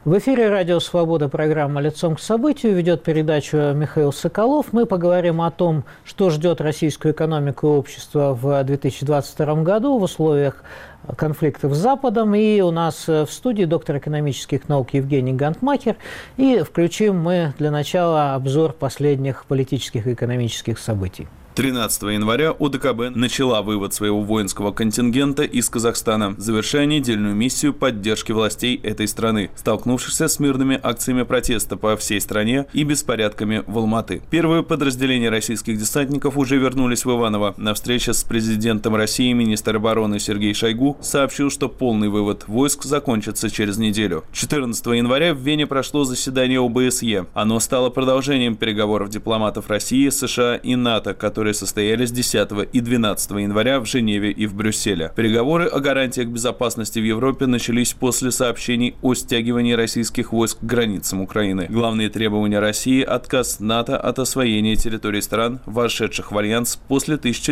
В эфире «Радио Свобода», программа «Лицом к событию». Ведет передачу Михаил Соколов. Мы поговорим о том, что ждет российскую экономику и общество в 2022 году в условиях конфликтов с Западом. И у нас в студии доктор экономических наук Евгений Гантмахер. И включим мы для начала обзор последних политических и экономических событий. 13 января ОДКБ начала вывод своего воинского контингента из Казахстана, завершая недельную миссию поддержки властей этой страны, столкнувшихся с мирными акциями протеста по всей стране и беспорядками в Алматы. Первые подразделения российских десантников уже вернулись в Иваново. На встрече с президентом России министр обороны Сергей Шойгу сообщил, что полный вывод войск закончится через неделю. 14 января в Вене прошло заседание ОБСЕ. Оно стало продолжением переговоров дипломатов России, США и НАТО, которые состоялись 10 и 12 января в Женеве и в Брюсселе. Переговоры о гарантиях безопасности в Европе начались после сообщений о стягивании российских войск к границам Украины. Главные требования России – отказ НАТО от освоения территорий стран, вошедших в альянс после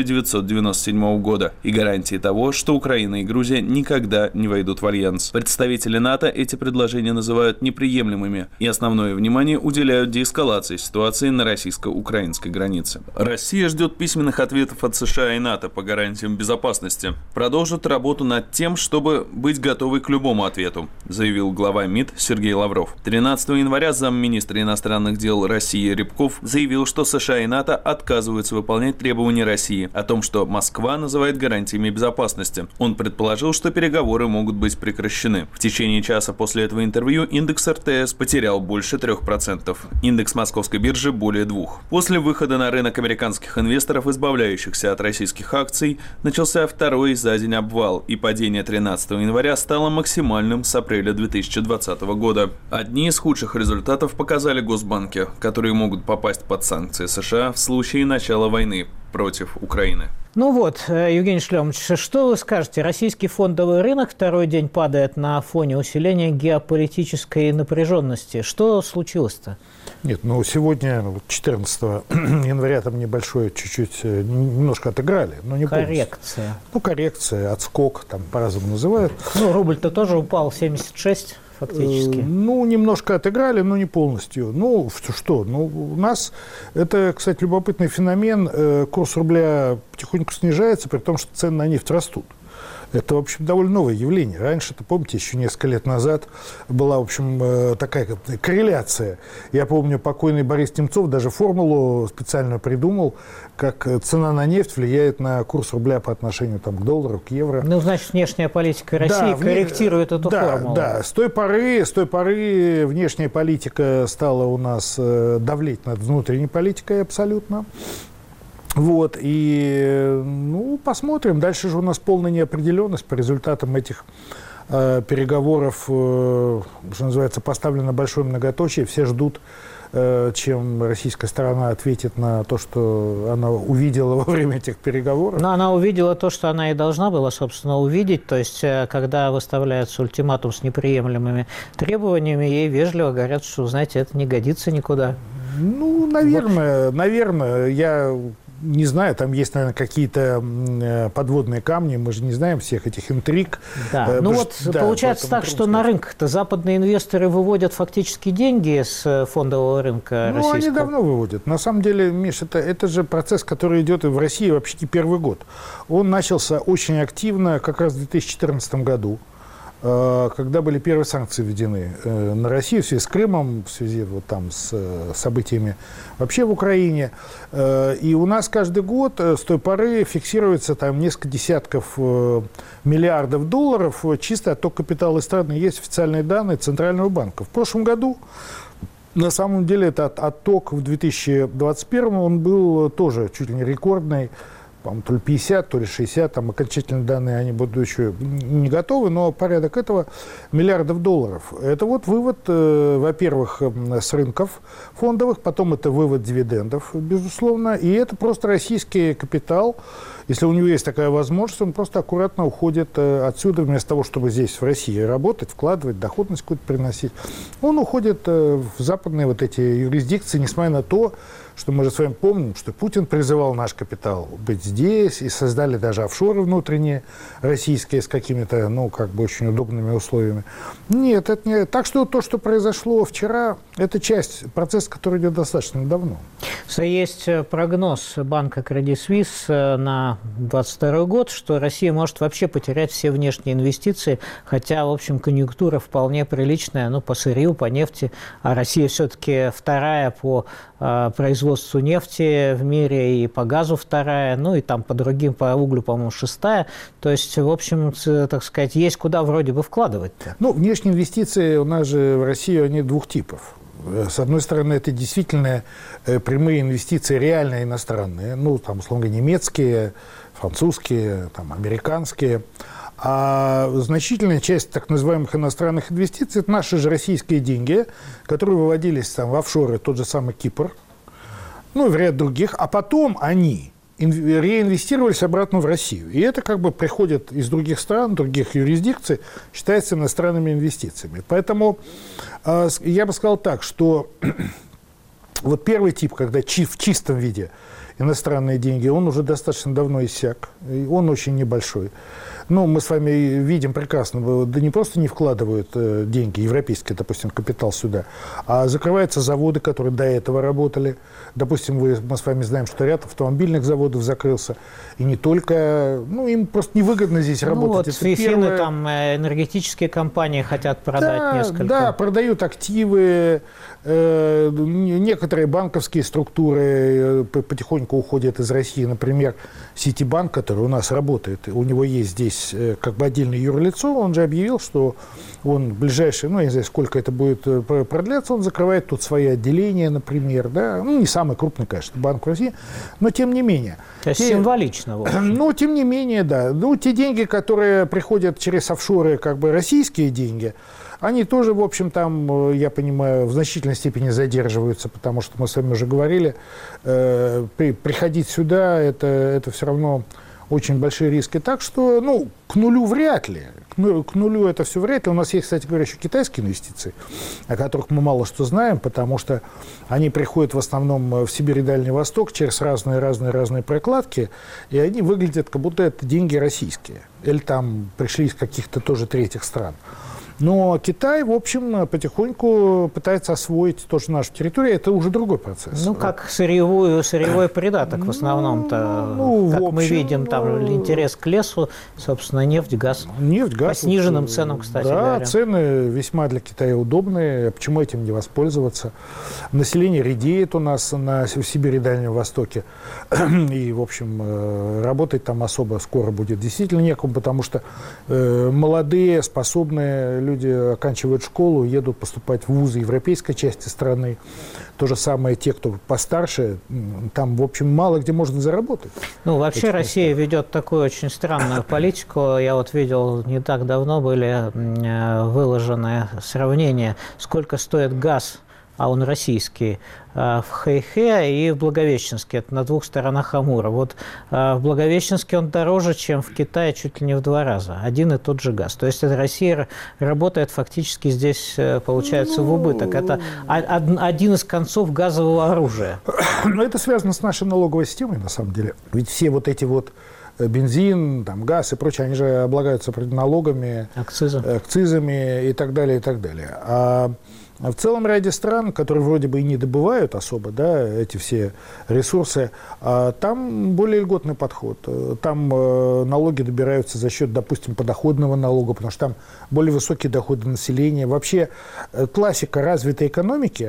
1997 года, и гарантии того, что Украина и Грузия никогда не войдут в альянс. Представители НАТО эти предложения называют неприемлемыми и основное внимание уделяют деэскалации ситуации на российско-украинской границе. Россия ждет письменных ответов от США и НАТО по гарантиям безопасности. Продолжит работу над тем, чтобы быть готовой к любому ответу, заявил глава МИД Сергей Лавров. 13 января замминистра иностранных дел России Рябков заявил, что США и НАТО отказываются выполнять требования России о том, что Москва называет гарантиями безопасности. Он предположил, что переговоры могут быть прекращены. В течение часа после этого интервью индекс РТС потерял больше 3%. Индекс московской биржи более 2%. После выхода на рынок американских инвесторов, избавляющихся от российских акций, начался второй за день обвал, и падение 13 января стало максимальным с апреля 2020 года. Одни из худших результатов показали госбанки, которые могут попасть под санкции США в случае начала войны против Украины. Ну вот, Евгений Шлемович, что вы скажете? Российский фондовый рынок второй день падает на фоне усиления геополитической напряженности. Что случилось-то? Нет, ну сегодня, 14 января, там небольшое чуть-чуть, немножко отыграли, но не полностью. Коррекция. Ну, коррекция, отскок, там по-разному называют. Ну, рубль-то тоже упал 76. Фактически. Ну, немножко отыграли, но не полностью. Ну, что? Ну, у нас, это, кстати, любопытный феномен. Курс рубля потихоньку снижается, при том, что цены на нефть растут. Это, в общем, довольно новое явление. Раньше-то, помните, еще несколько лет назад была, в общем, такая корреляция. Я помню, покойный Борис Немцов даже формулу специально придумал, как цена на нефть влияет на курс рубля по отношению там, к доллару, к евро. Ну, значит, внешняя политика России корректирует эту формулу. Да, с той поры внешняя политика стала у нас давлеть над внутренней политикой абсолютно. Вот, и, ну, посмотрим. Дальше же у нас полная неопределенность по результатам этих переговоров, что называется, поставлено большое многоточие. Все ждут, чем российская сторона ответит на то, что она увидела во время этих переговоров. Но она увидела то, что она и должна была, собственно, увидеть. То есть, когда выставляется ультиматум с неприемлемыми требованиями, ей вежливо говорят, что, знаете, это не годится никуда. Ну, наверное, я... Не знаю, там есть, наверное, какие-то подводные камни, мы же не знаем всех этих интриг. Да. Ну вот получается так, что на рынках-то западные инвесторы выводят фактически деньги с фондового рынка российского. Ну, они давно выводят. На самом деле, Миш, это же процесс, который идет и в России вообще не первый год. Он начался очень активно как раз в 2014 году, когда были первые санкции введены на Россию в связи с Крымом, в связи вот там с событиями вообще в Украине. И у нас каждый год с той поры фиксируется там несколько десятков миллиардов долларов чисто отток капитала из страны. Есть официальные данные Центрального банка. В прошлом году, на самом деле, этот отток в 2021 он был тоже чуть ли не рекордный. По-моему, то ли 50, то ли 60, там окончательные данные, они будут еще не готовы, но порядок этого миллиардов долларов. Это вот вывод, во-первых, с рынков фондовых, потом это вывод дивидендов, безусловно, и это просто российский капитал Если у него есть такая возможность, он просто аккуратно уходит отсюда, вместо того, чтобы здесь, в России, работать, вкладывать, доходность какую-то приносить. Он уходит в западные вот эти юрисдикции, несмотря на то, что мы же с вами помним, что Путин призывал наш капитал быть здесь, и создали даже офшоры внутренние, российские, с какими-то, ну, как бы очень удобными условиями. Нет, это не... Так что то, что произошло вчера, это часть процесса, который идет достаточно давно. Есть прогноз банка Credit Suisse на 2022 год, что Россия может вообще потерять все внешние инвестиции, хотя, в общем, конъюнктура вполне приличная, ну, по сырью, по нефти, а Россия все-таки вторая по производству нефти в мире, и по газу вторая, ну и там по другим, по углю, по-моему, шестая. То есть, в общем, так сказать, есть куда вроде бы вкладывать-то. Ну, внешние инвестиции у нас же в Россию, они двух типов. С одной стороны, это действительно прямые инвестиции, реальные иностранные, ну, там, условно говоря, немецкие, французские, там, американские. А значительная часть так называемых иностранных инвестиций – это наши же российские деньги, которые выводились там в офшоры, тот же самый Кипр, ну и в ряд других, а потом они реинвестировались обратно в Россию. И это как бы приходит из других стран, других юрисдикций, считается иностранными инвестициями. Поэтому я бы сказал так, что вот первый тип, когда в чистом виде иностранные деньги, он уже достаточно давно иссяк, и он очень небольшой. Ну, мы с вами видим прекрасно, да не просто не вкладывают деньги, европейский, допустим, капитал сюда, а закрываются заводы, которые до этого работали. Допустим, мы с вами знаем, что ряд автомобильных заводов закрылся. И не только, ну, им просто невыгодно здесь работать. Вот финны, там энергетические компании хотят продать несколько. Да, продают активы, некоторые банковские структуры потихоньку уходят из России. Например, Ситибанк, который у нас работает, у него есть здесь как бы отдельное юрлицо, он же объявил, что он в ближайшие, ну, я не знаю, сколько это будет продляться, он закрывает тут свои отделения, например, да, ну, не самый крупный, конечно, банк в России, но тем не менее. То есть символично, в общем. Ну, тем не менее, да. Ну, те деньги, которые приходят через офшоры, как бы российские деньги, они тоже, в общем, там, я понимаю, в значительной степени задерживаются, потому что мы с вами уже говорили, приходить сюда, это все равно очень большие риски. Так что, ну, к нулю вряд ли. К нулю это все вряд ли. У нас есть, кстати говоря, еще китайские инвестиции, о которых мы мало что знаем, потому что они приходят в основном в Сибирь и Дальний Восток через разные прокладки, и они выглядят, как будто это деньги российские. Или там пришли из каких-то тоже третьих стран. Но Китай, в общем, потихоньку пытается освоить тоже нашу территорию. Это уже другой процесс. Ну, как сырьевой придаток в основном-то. Ну, как в общем, мы видим, там интерес к лесу, собственно, нефть, газ. Нефть, газ. По сниженным ценам, кстати говоря. Да, цены весьма для Китая удобные. Почему этим не воспользоваться? Население редеет у нас в Сибири и Дальнем Востоке. И, в общем, работать там особо скоро будет действительно некому, потому что молодые, способные люди оканчивают школу, едут поступать в вузы европейской части страны. То же самое те, кто постарше, там, в общем, мало где можно заработать. Ну, вообще Россия ведет такую очень странную политику. Я вот видел, не так давно были выложены сравнения, сколько стоит газ, а он российский, в Хэйхэ и в Благовещенске. Это на двух сторонах Амура. Вот в Благовещенске он дороже, чем в Китае, чуть ли не в 2 раза. Один и тот же газ. То есть Россия работает фактически здесь, получается, в убыток. Это один из концов газового оружия. Но это связано с нашей налоговой системой, на самом деле. Ведь все вот эти вот бензин, там, газ и прочее, они же облагаются налогами, акцизами и так далее, и так далее. А в целом ряде стран, которые вроде бы и не добывают особо, да, эти все ресурсы, там более льготный подход. Там налоги добираются за счет, допустим, подоходного налога, потому что там более высокие доходы населения. Вообще классика развитой экономики,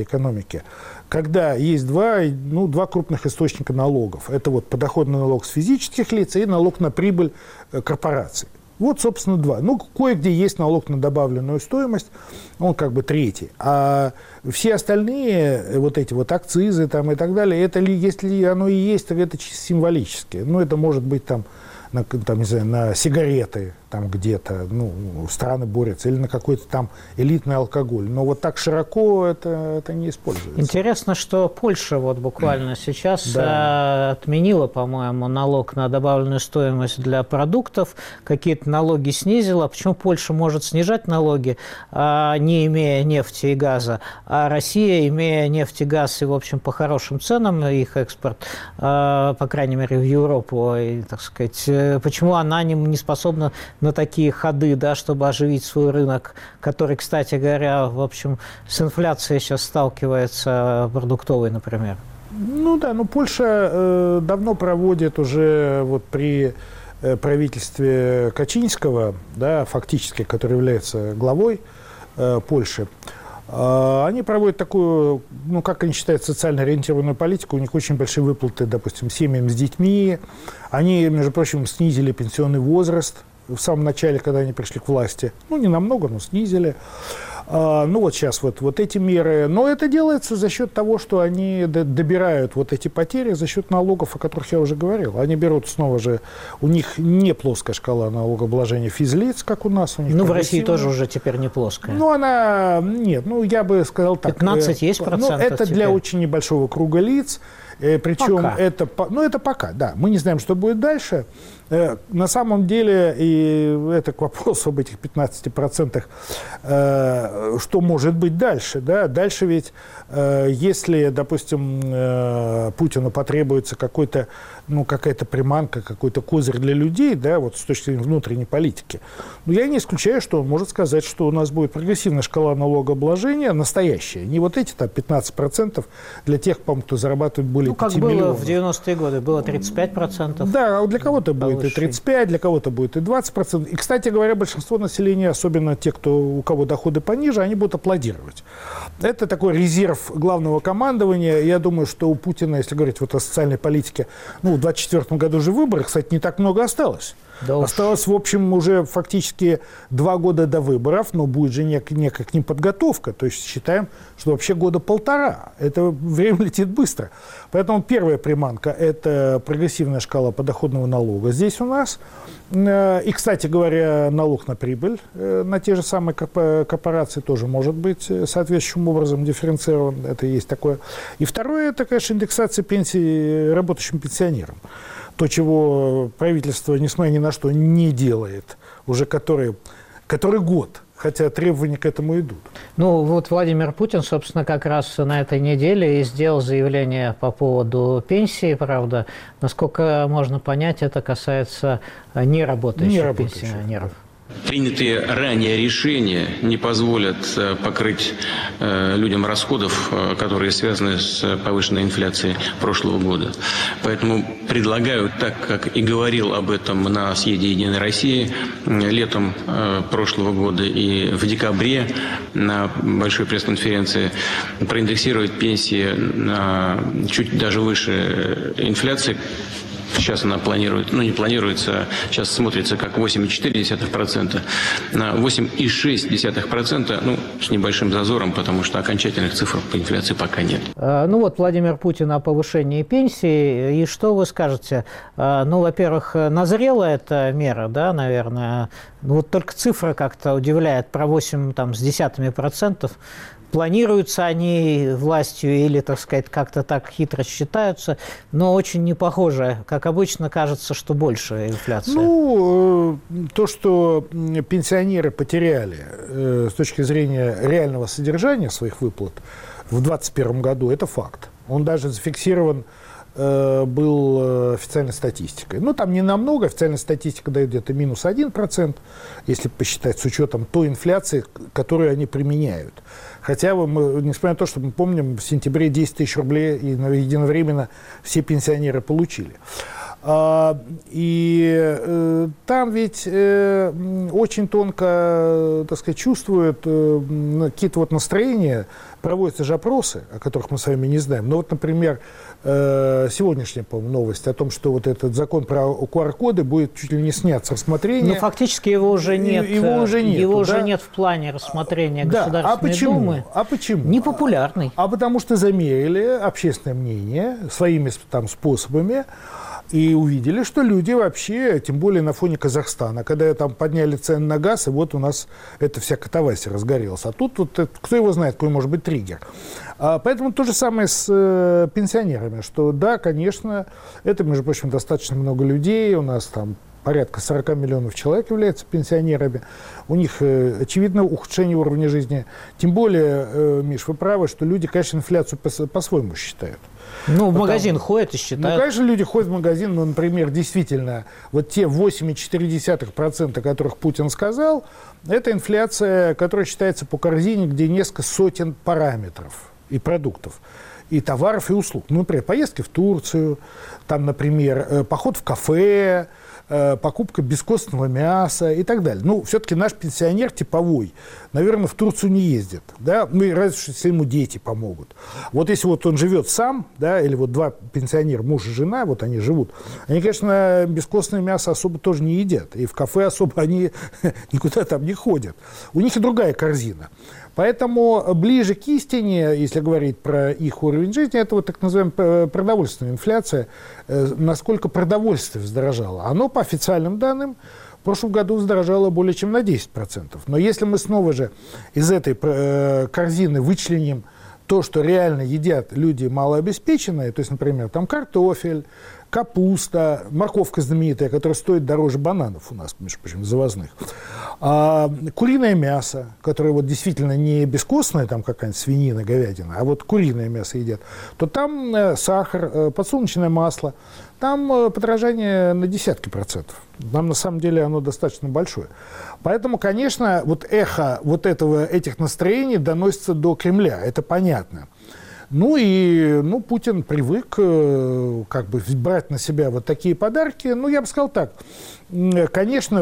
когда есть два крупных источника налогов. Это вот подоходный налог с физических лиц и налог на прибыль корпораций. Вот, собственно, два. Ну, кое-где есть налог на добавленную стоимость, он как бы третий. А все остальные вот эти вот акцизы там и так далее, это если оно и есть, то это чисто символически. Ну, это может быть там, не знаю, на сигареты, там где-то, страны борются, или на какой-то там элитный алкоголь. Но вот так широко это не используется. Интересно, что Польша вот буквально сейчас отменила, по-моему, налог на добавленную стоимость для продуктов, какие-то налоги снизила. Почему Польша может снижать налоги, не имея нефти и газа, а Россия, имея нефть и газ и, в общем, по хорошим ценам их экспорт, по крайней мере, в Европу, и, так сказать, почему она не способна на такие ходы, да, чтобы оживить свой рынок, который, кстати говоря, в общем, с инфляцией сейчас сталкивается, продуктовый, например? Польша давно проводит уже вот при правительстве Качинского, да, фактически, который является главой Польши, они проводят такую, как они считают, социально ориентированную политику. У них очень большие выплаты, допустим, семьям с детьми. Они, между прочим, снизили пенсионный возраст в самом начале, когда они пришли к власти. Не намного, но снизили. Вот сейчас вот эти меры. Но это делается за счет того, что они добирают вот эти потери за счет налогов, о которых я уже говорил. Они берут снова же, у них не плоская шкала налогообложения физлиц, как у нас. У них в России тоже уже теперь не плоская. Я бы сказал так. 15 есть процентов это теперь? Для очень небольшого круга лиц. Причем пока. это пока, да. Мы не знаем, что будет дальше. На самом деле, и это к вопросу об этих 15%, что может быть дальше? Да? Дальше ведь, если, допустим, Путину потребуется какая-то приманка, какой-то козырь для людей, да, вот с точки зрения внутренней политики, я не исключаю, что он может сказать, что у нас будет прогрессивная шкала налогообложения, настоящая. Не вот эти там 15% для тех, по-моему, кто зарабатывает более 5 миллионов. Как было в 90-е годы, было 35%. Да, для кого-то будет и 35%, для кого-то будет и 20%. И, кстати говоря, большинство населения, особенно те, у кого доходы пониже, они будут аплодировать. Это такой резерв главного командования. Я думаю, что у Путина, если говорить вот о социальной политике, в 2024 году же выборы, кстати, не так много осталось. Да осталось, в общем, уже фактически 2 года до выборов, но будет же некая к ним подготовка. То есть считаем, что вообще года 1,5. Это время летит быстро. Поэтому первая приманка – это прогрессивная шкала подоходного налога здесь у нас. И, кстати говоря, налог на прибыль на те же самые корпорации тоже может быть соответствующим образом дифференцирован. Это есть такое. И второе – это, конечно, индексация пенсий работающим пенсионерам. То, чего правительство, несмотря ни на что, не делает уже который год, хотя требования к этому идут. Владимир Путин, собственно, как раз на этой неделе и сделал заявление по поводу пенсии, правда. Насколько можно понять, это касается неработающих пенсионеров. Принятые ранее решения не позволят покрыть людям расходов, которые связаны с повышенной инфляцией прошлого года. Поэтому предлагаю, так как и говорил об этом на съезде «Единой России» летом прошлого года и в декабре на большой пресс-конференции, проиндексировать пенсии на чуть даже выше инфляции. Сейчас она не планируется, сейчас смотрится как 8,4%, на 8,6%, с небольшим зазором, потому что окончательных цифр по инфляции пока нет. Владимир Путин о повышении пенсии, и что вы скажете? Во-первых, назрела эта мера, да, наверное, только цифра как-то удивляет, про 8,1%. Планируются они властью или, так сказать, как-то так хитро считаются, но очень не похоже. Как обычно, кажется, что больше инфляция. То, что пенсионеры потеряли с точки зрения реального содержания своих выплат в 2021 году, это факт. Он даже зафиксирован был официальной статистикой. Там не намного, официальная статистика дает где-то минус 1%, если посчитать с учетом той инфляции, которую они применяют. Хотя, несмотря на то, что мы помним, в сентябре 10 тысяч рублей и единовременно все пенсионеры получили. И там ведь очень тонко, так сказать, чувствуют какие-то настроения, проводятся же опросы, о которых мы с вами не знаем. Например, сегодняшняя, по-моему, новость о том, что этот закон про QR-коды будет чуть ли не снят с рассмотрения. Фактически его уже нет. Его уже нет в плане рассмотрения Государственной Думы. А почему? Непопулярный. Потому что замерили общественное мнение своими способами. И увидели, что люди вообще, тем более на фоне Казахстана, когда там подняли цены на газ, и вот у нас эта вся катавасия разгорелась. А тут вот, кто его знает, какой может быть триггер. Поэтому то же самое с пенсионерами, что да, конечно, это, между прочим, достаточно много людей, у нас там порядка 40 миллионов человек являются пенсионерами. У них, очевидно, ухудшение уровня жизни. Тем более, Миш, вы правы, что люди, конечно, инфляцию по-своему считают. Ну, в магазин ходят и считают. Ну, конечно, люди ходят в магазин, но, например, действительно, вот те 8,4%, о которых Путин сказал, это инфляция, которая считается по корзине, где несколько сотен параметров и продуктов, и товаров, и услуг. Ну, например, поездки в Турцию, там, например, поход в кафе, покупка бескостного мяса и так далее. Ну, все-таки наш пенсионер типовой, наверное, в Турцию не ездит, да, ну, и разве что если ему дети помогут. Вот если вот он живет сам, да, или вот два пенсионера, муж и жена, вот они живут, они, конечно, бескостное мясо особо тоже не едят, и в кафе особо они никуда там не ходят. У них и другая корзина. Поэтому ближе к истине, если говорить про их уровень жизни, это вот так называемая продовольственная инфляция. Насколько продовольствие вздорожало. Оно, по официальным данным, в прошлом году вздорожало более чем на 10%. Но если мы снова же из этой корзины вычленим то, что реально едят люди малообеспеченные, то есть, например, там картофель, капуста, морковка знаменитая, которая стоит дороже бананов у нас, между прочим, завозных, куриное мясо, которое вот действительно не бескостное, там какая-нибудь свинина, говядина, а вот куриное мясо едят, то там сахар, подсолнечное масло, там подорожание на десятки процентов. Нам на самом деле оно достаточно большое. Поэтому, конечно, вот эхо вот этих настроений доносится до Кремля, это понятно. Ну и Путин привык как бы брать на себя вот такие подарки. Ну, я бы сказал так. Конечно,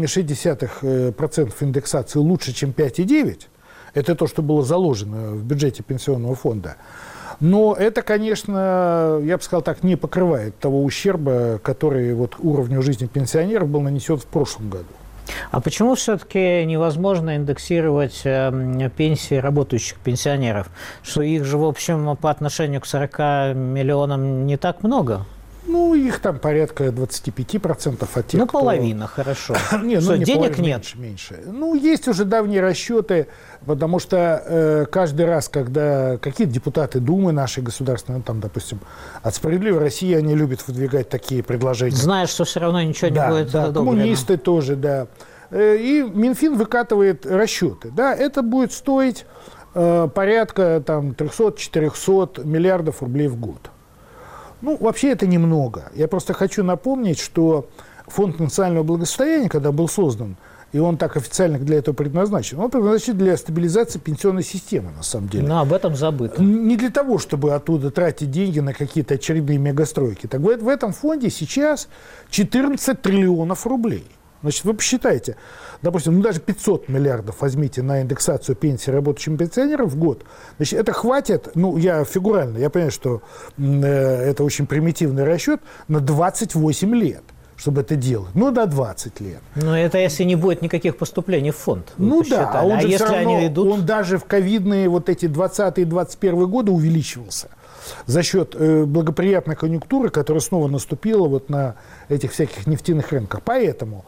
8,6% индексации лучше, чем 5,9%. Это то, что было заложено в бюджете пенсионного фонда. Но это, конечно, я бы сказал так, не покрывает того ущерба, который вот уровню жизни пенсионеров был нанесен в прошлом году. А почему все-таки невозможно индексировать пенсии работающих пенсионеров? Что их же, в общем, по отношению к 40 миллионам не так много? Ну, их там порядка 25% от тех, половина, хорошо. Не, что, не денег половина, нет? меньше. Ну, есть уже давние расчеты, потому что каждый раз, когда какие-то депутаты Думы нашей государственной, там, допустим, от «Справедливой России», они любят выдвигать такие предложения. Знаешь, что все равно ничего не будет одобрено. Коммунисты тоже, да. И Минфин выкатывает расчеты. Да, это будет стоить порядка там 300-400 миллиардов рублей в год. Ну, вообще это немного. Я просто хочу напомнить, что Фонд национального благосостояния, когда был создан, и он так официально для этого предназначен, он предназначен для стабилизации пенсионной системы, на самом деле. Но об этом забыто. Не для того, чтобы оттуда тратить деньги на какие-то очередные мегастройки. Так вот, в этом фонде сейчас 14 триллионов рублей. Значит, вы посчитайте, допустим, даже 500 миллиардов возьмите на индексацию пенсии рабочим пенсионерам в год. Значит, это хватит, я фигурально, я понимаю, что это очень примитивный расчет, на 28 лет, чтобы это делать. На 20 лет. Но это если не будет никаких поступлений в фонд. Да, а он же если все равно, они идут... он даже в ковидные вот эти 20 и 21 годы увеличивался. За счет благоприятной конъюнктуры, которая снова наступила вот на этих всяких нефтяных рынках. Поэтому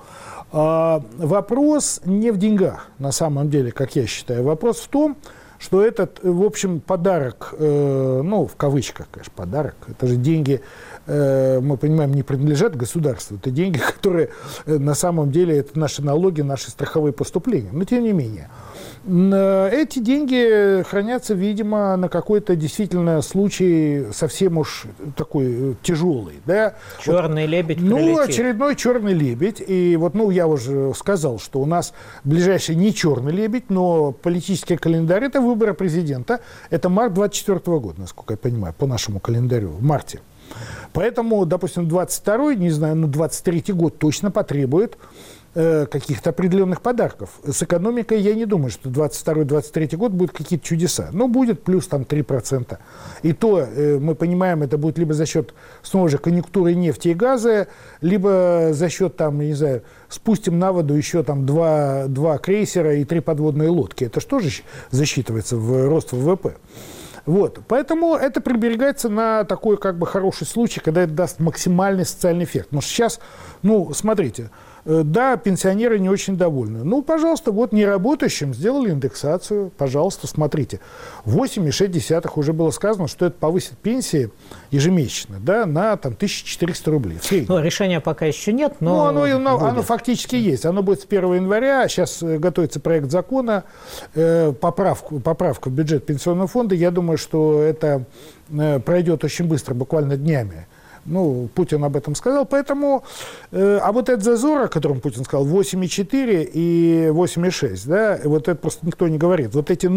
вопрос не в деньгах, на самом деле, как я считаю. Вопрос в том, что этот, в общем, подарок, в кавычках, конечно, подарок, это же деньги, мы понимаем, не принадлежат государству, это деньги, которые на самом деле, это наши налоги, наши страховые поступления. Но тем не менее. Эти деньги хранятся, видимо, на какой-то действительно случай совсем уж такой тяжелый. Да? Черный лебедь прилетит. Очередной черный лебедь. И вот, я уже сказал, что у нас ближайший не черный лебедь, но политический календарь – это выборы президента. Это март 2024 года, насколько я понимаю, по нашему календарю, в марте. Поэтому, допустим, 22-й, не знаю, 23-й год точно потребует каких-то определенных подарков. С экономикой я не думаю, что 22-23 год будут какие-то чудеса. Но будет плюс там 3%. И то, мы понимаем, это будет либо за счет, снова же, конъюнктуры нефти и газа, либо за счет, там, не знаю, спустим на воду еще там два крейсера и 3 подводные лодки. Это что же засчитывается в рост ВВП? Вот. Поэтому это приберегается на такой как бы хороший случай, когда это даст максимальный социальный эффект. Потому что сейчас, ну, смотрите, да, пенсионеры не очень довольны. Ну, пожалуйста, вот неработающим сделали индексацию. Пожалуйста, смотрите. 8,6 уже было сказано, что это повысит пенсии ежемесячно, да, на там, 1400 рублей. Ну, решения пока еще нет, но оно фактически есть. Оно будет с 1 января. Сейчас готовится проект закона, поправка в бюджет пенсионного фонда. Я думаю, что это пройдет очень быстро, буквально днями. Ну, Путин об этом сказал, поэтому... а вот этот зазор, о котором Путин сказал, 8,4 и 8,6, да, вот это просто никто не говорит. Вот эти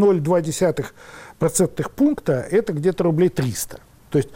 0,2% пункта, это где-то рублей 300. То есть,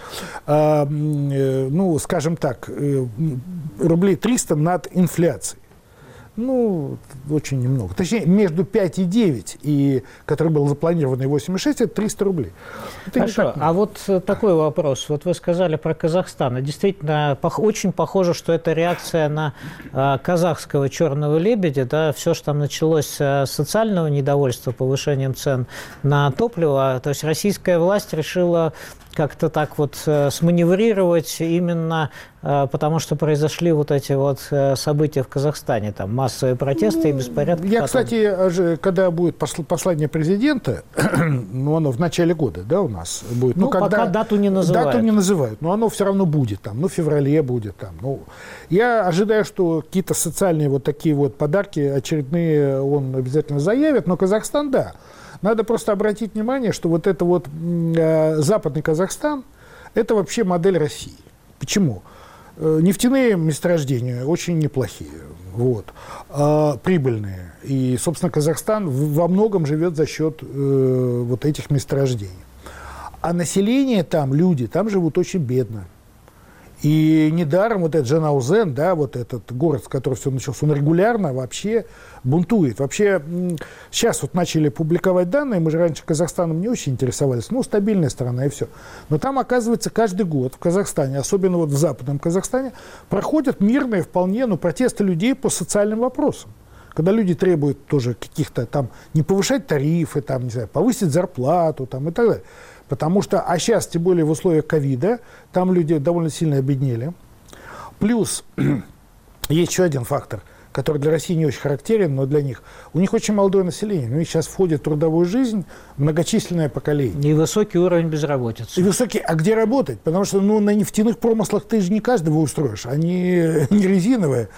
ну, скажем так, рублей 300 над инфляцией. Ну, очень немного. Точнее, между 5,9 и, который был запланирован, и 8,6, это 300 рублей. Это хорошо, а вот такой вопрос. Вот вы сказали про Казахстан. И действительно, очень похоже, что это реакция на казахского черного лебедя. Да? Все, что там началось с социального недовольства повышением цен на топливо. То есть российская власть решила как-то так вот сманеврировать именно потому, что произошли вот эти вот события в Казахстане, там массовые протесты и беспорядки. Я, кстати, когда будет послание президента, ну, оно в начале года, да, у нас будет. Ну, когда, пока дату не называют. Дату не называют, но оно все равно будет там, ну, в феврале будет там. Ну, я ожидаю, что какие-то социальные вот такие вот подарки очередные он обязательно заявит, но Казахстан, да. Надо просто обратить внимание, что вот это вот западный Казахстан, это вообще модель России. Почему? Нефтяные месторождения очень неплохие, вот, прибыльные. И, собственно, Казахстан во многом живет за счет вот этих месторождений. А население там, люди, там живут очень бедно. И недаром вот этот Жанаузен, да, вот этот город, с которого все началось, он регулярно вообще бунтует. Вообще сейчас вот начали публиковать данные, мы же раньше Казахстаном не очень интересовались, ну, стабильная страна и все. Но там, оказывается, каждый год в Казахстане, особенно вот в западном Казахстане, проходят мирные вполне, ну, протесты людей по социальным вопросам. Когда люди требуют тоже каких-то там, не повышать тарифы, там, не знаю, повысить зарплату там, и так далее. Потому что, а сейчас, тем более в условиях ковида, там люди довольно сильно обеднели. Плюс есть еще один фактор, который для России не очень характерен, но для них. У них очень молодое население. У них сейчас входит в трудовую жизнь многочисленное поколение. И высокий уровень безработицы. И высокий. А где работать? Потому что ну, на нефтяных промыслах ты же не каждого устроишь. Они не резиновые.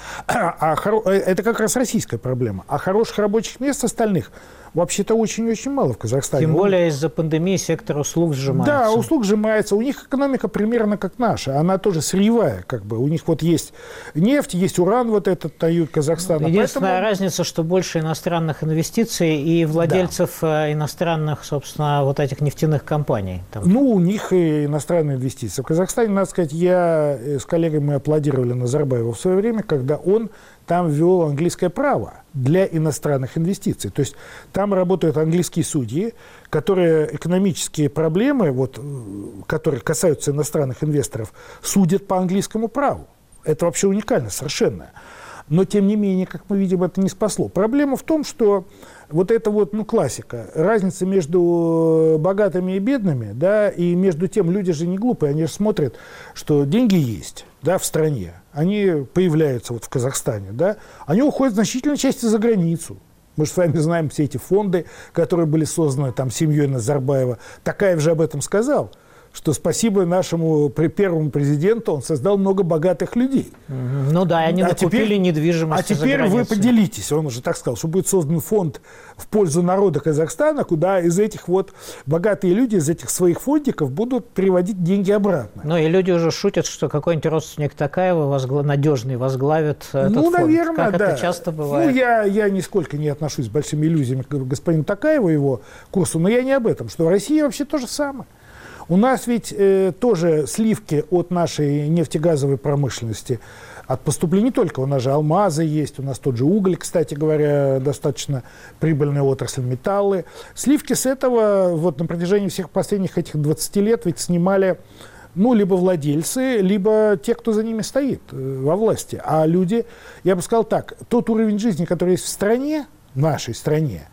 Это как раз российская проблема. А хороших рабочих мест остальных вообще-то очень-очень мало в Казахстане. Тем более из-за пандемии сектор услуг сжимается. Да, услуг сжимается. У них экономика примерно как наша. Она тоже сырьевая. Как бы. У них вот есть нефть, есть уран, вот этот тают Казахстана. Единственная разница, что больше иностранных инвестиций и владельцев иностранных, собственно, вот этих нефтяных компаний. Там. Ну, у них и иностранные инвестиции. В Казахстане, надо сказать, я с коллегами мы аплодировали Назарбаеву в свое время, когда он там ввел английское право для иностранных инвестиций. То есть там работают английские судьи, которые экономические проблемы, вот, которые касаются иностранных инвесторов, судят по английскому праву. Это вообще уникально совершенно. Но, тем не менее, как мы видим, это не спасло. Проблема в том, что вот это вот, ну, классика. Разница между богатыми и бедными, да, и между тем, люди же не глупые, они же смотрят, что деньги есть, да, в стране. Они появляются вот в Казахстане, да, они уходят в значительной части за границу. Мы же с вами знаем все эти фонды, которые были созданы там семьей Назарбаева. Такаев же об этом сказал, что спасибо нашему первому президенту, он создал много богатых людей. Ну да, и они накупили недвижимость. А теперь вы поделитесь, он уже так сказал, что будет создан фонд в пользу народа Казахстана, куда из этих вот богатые люди, из этих своих фондиков будут переводить деньги обратно. Ну и люди уже шутят, что какой-нибудь родственник Такаева надежный возглавит этот фонд. Наверное, как да. Это часто бывает. Ну, я нисколько не отношусь с большими иллюзиями к господину Такаеву, его курсу, но я не об этом, что в России вообще то же самое. У нас ведь тоже сливки от нашей нефтегазовой промышленности, от поступлений не только, у нас же алмазы есть, у нас тот же уголь, кстати говоря, достаточно прибыльная отрасль, металлы. Сливки с этого вот на протяжении всех последних этих 20 лет ведь снимали, ну, либо владельцы, либо те, кто за ними стоит во власти. А люди, я бы сказал так, тот уровень жизни, который есть в стране, в нашей стране,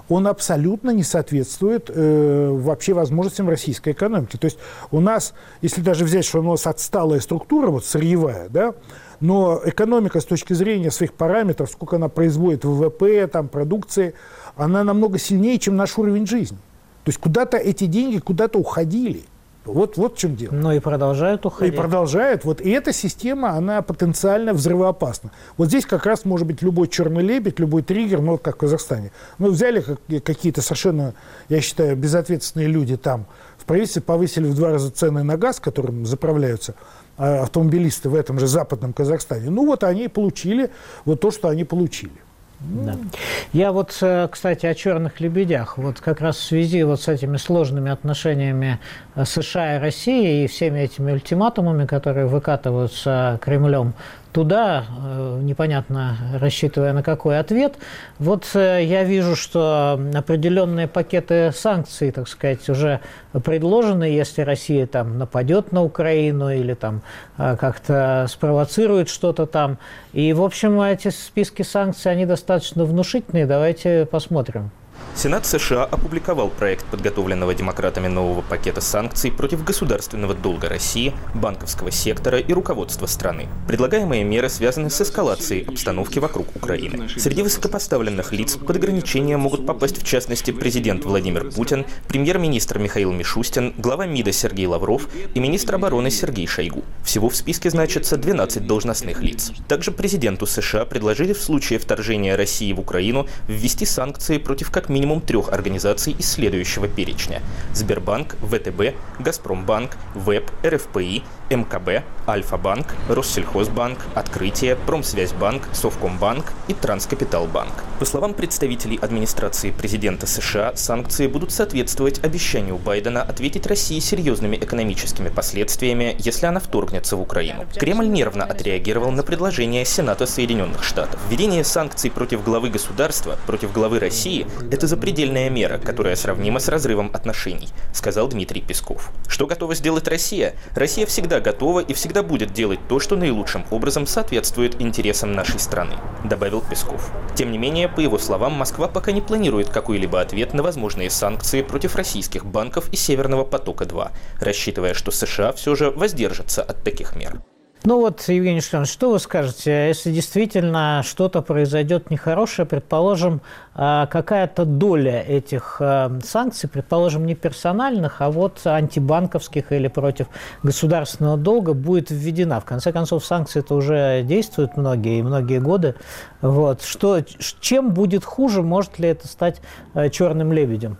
он абсолютно не соответствует вообще возможностям российской экономики. То есть у нас, если даже взять, что у нас отсталая структура, вот сырьевая, да, но экономика с точки зрения своих параметров, сколько она производит ВВП, там, продукции, она намного сильнее, чем наш уровень жизни. То есть куда-то эти деньги куда-то уходили. Вот в чем дело. Ну и продолжают уходить. И продолжают. Вот. И эта система, она потенциально взрывоопасна. Вот здесь как раз может быть любой черный лебедь, любой триггер, ну вот как в Казахстане. Мы взяли какие-то совершенно, я считаю, безответственные люди там в правительстве, повысили в 2 раза цены на газ, которым заправляются автомобилисты в этом же западном Казахстане. Ну вот они и получили вот то, что они получили. Да. Я вот, кстати, о черных лебедях. Вот как раз в связи вот с этими сложными отношениями США и России и всеми этими ультиматумами, которые выкатываются Кремлем туда, непонятно, рассчитывая на какой ответ. Вот я вижу, что определенные пакеты санкций, так сказать, уже предложены, если Россия там нападет на Украину или там как-то спровоцирует что-то там. И, в общем, эти списки санкций, они достаточно внушительные. Давайте посмотрим. Сенат США опубликовал проект подготовленного демократами нового пакета санкций против государственного долга России, банковского сектора и руководства страны. Предлагаемые меры связаны с эскалацией обстановки вокруг Украины. Среди высокопоставленных лиц под ограничения могут попасть в частности президент Владимир Путин, премьер-министр Михаил Мишустин, глава МИДа Сергей Лавров и министр обороны Сергей Шойгу. Всего в списке значится 12 должностных лиц. Также президенту США предложили в случае вторжения России в Украину ввести санкции против как минимум 3 организаций из следующего перечня: Сбербанк, ВТБ, Газпромбанк, ВЭБ, РФПИ, МКБ, Альфа-банк, Россельхозбанк, Открытие, Промсвязьбанк, Совкомбанк и Транскапиталбанк. По словам представителей администрации президента США, санкции будут соответствовать обещанию Байдена ответить России серьезными экономическими последствиями, если она вторгнется в Украину. Кремль нервно отреагировал на предложение Сената Соединенных Штатов. Введение санкций против главы государства, против главы России – это запредельная мера, которая сравнима с разрывом отношений, сказал Дмитрий Песков. Что готова сделать Россия? Россия всегда готова и всегда будет делать то, что наилучшим образом соответствует интересам нашей страны, добавил Песков. Тем не менее, по его словам, Москва пока не планирует какой-либо ответ на возможные санкции против российских банков и Северного потока-2, рассчитывая, что США все же воздержатся от таких мер. Ну вот, Евгений Шлёнович, что вы скажете, если действительно что-то произойдет нехорошее, предположим, какая-то доля этих санкций, предположим, не персональных, а вот антибанковских или против государственного долга будет введена? В конце концов, санкции-то уже действуют многие годы. Вот. Чем будет хуже, может ли это стать черным лебедем?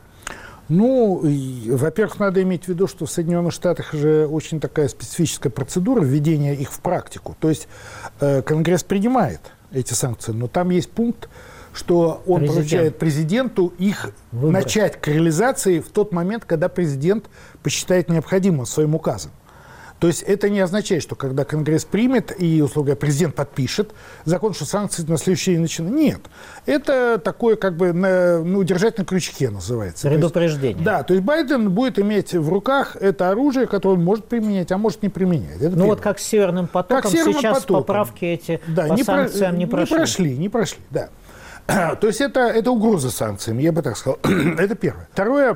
Ну, во-первых, надо иметь в виду, что в Соединенных Штатах же очень такая специфическая процедура введения их в практику. То есть Конгресс принимает эти санкции, но там есть пункт, что он поручает президенту их начать к реализации в тот момент, когда президент посчитает необходимым своим указом. То есть это не означает, что когда Конгресс примет и, условно говоря, президент подпишет закон, что санкции на следующий день начинают. Нет. Это такое, как бы, держать на крючке называется. Предупреждение. Да, то есть Байден будет иметь в руках это оружие, которое он может применять, а может не применять. Это ну вот как с Северным потоком, сейчас поправки эти по санкциям не прошли. Не прошли, да. То есть это угроза санкциями, я бы так сказал. Это первое. Второе.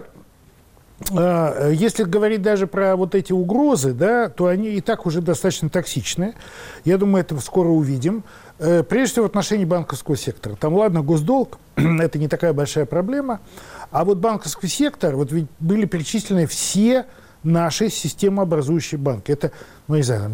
Если говорить даже про вот эти угрозы, да, то они и так уже достаточно токсичны. Я думаю, это скоро увидим. Прежде всего, в отношении банковского сектора. Там, ладно, госдолг, это не такая большая проблема. А вот банковский сектор, вот ведь были перечислены все наши системообразующие банки. Это, ну, не знаю,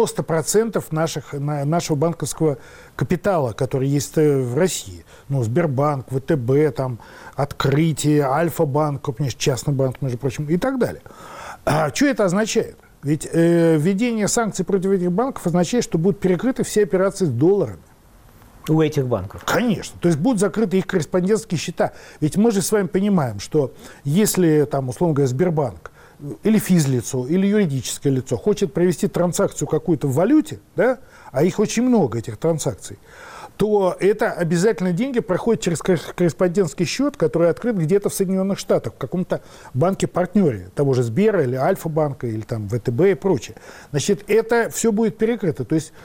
90% нашего банковского капитала, который есть в России. Ну, Сбербанк, ВТБ, там, Открытие, Альфа-банк, частный банк, между прочим, и так далее. А что это означает? Ведь введение санкций против этих банков означает, что будут перекрыты все операции с долларами. У этих банков? Конечно. То есть будут закрыты их корреспондентские счета. Ведь мы же с вами понимаем, что если, там, условно говоря, Сбербанк или физлицо, или юридическое лицо хочет провести транзакцию какую-то в валюте, да, а их очень много, этих транзакций, то это обязательно деньги проходят через корреспондентский счет, который открыт где-то в Соединенных Штатах, в каком-то банке-партнере, того же Сбера или Альфа-банка, или там ВТБ и прочее. Значит, это все будет перекрыто. То есть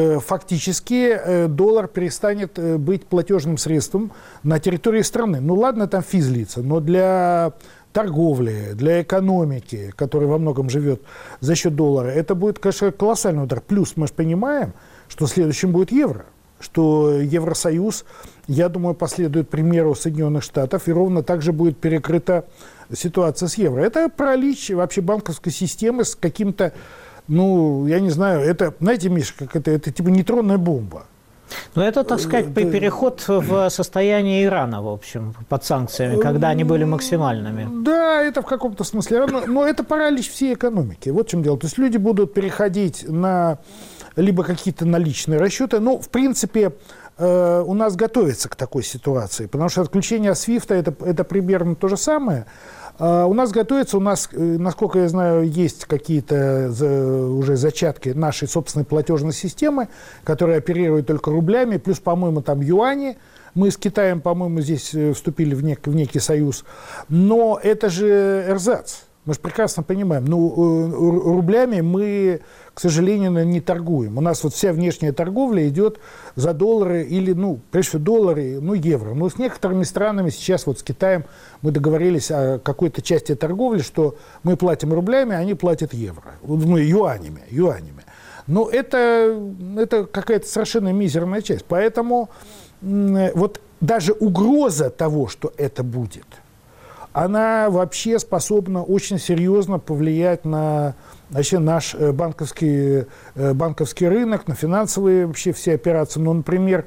фактически доллар перестанет быть платежным средством на территории страны. Ну ладно, там физлица, но для торговли, для экономики, которая во многом живет за счет доллара, это будет, конечно, колоссальный удар. Плюс мы же понимаем, что следующим будет евро, что Евросоюз, я думаю, последует примеру Соединенных Штатов, и ровно так же будет перекрыта ситуация с евро. Это паралич вообще банковской системы с каким-то, ну, я не знаю, это, знаете, Миша, как это типа нейтронная бомба. Ну, это, так сказать, переход в состояние Ирана, в общем, под санкциями, когда они были максимальными. Да, это в каком-то смысле. Но это паралич всей экономики. Вот в чем дело. То есть люди будут переходить на либо какие-то наличные расчеты. Ну, в принципе, у нас готовится к такой ситуации, потому что отключение SWIFT это примерно то же самое. У нас готовится, насколько я знаю, есть какие-то уже зачатки нашей собственной платежной системы, которая оперирует только рублями, плюс, по-моему, там юани. Мы с Китаем, по-моему, здесь вступили в некий союз. Но это же эрзац. Мы же прекрасно понимаем. Ну, рублями мы, к сожалению, не торгуем. У нас вот вся внешняя торговля идет за доллары или, ну, прежде всего, доллары, ну, евро. Но с некоторыми странами сейчас, вот с Китаем, мы договорились о какой-то части торговли, что мы платим рублями, а они платят евро. Ну, юанями. Но это какая-то совершенно мизерная часть. Поэтому вот даже угроза того, что это будет, она вообще способна очень серьезно повлиять на вообще наш банковский рынок, на финансовые вообще все операции. Ну, например,